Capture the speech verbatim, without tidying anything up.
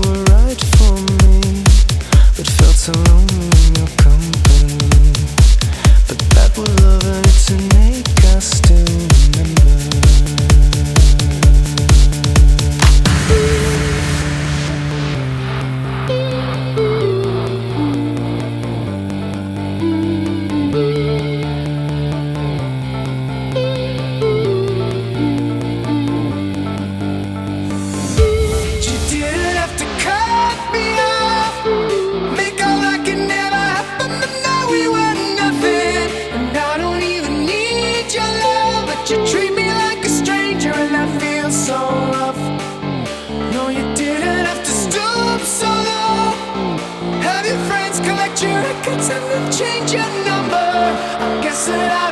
were right for me, but felt so lonely in your company. But that was love and it's innate, I still remember. You treat me like a stranger and I feel so rough. No, you didn't have to stoop so low. Have your friends collect your records and then change your number. I guess that I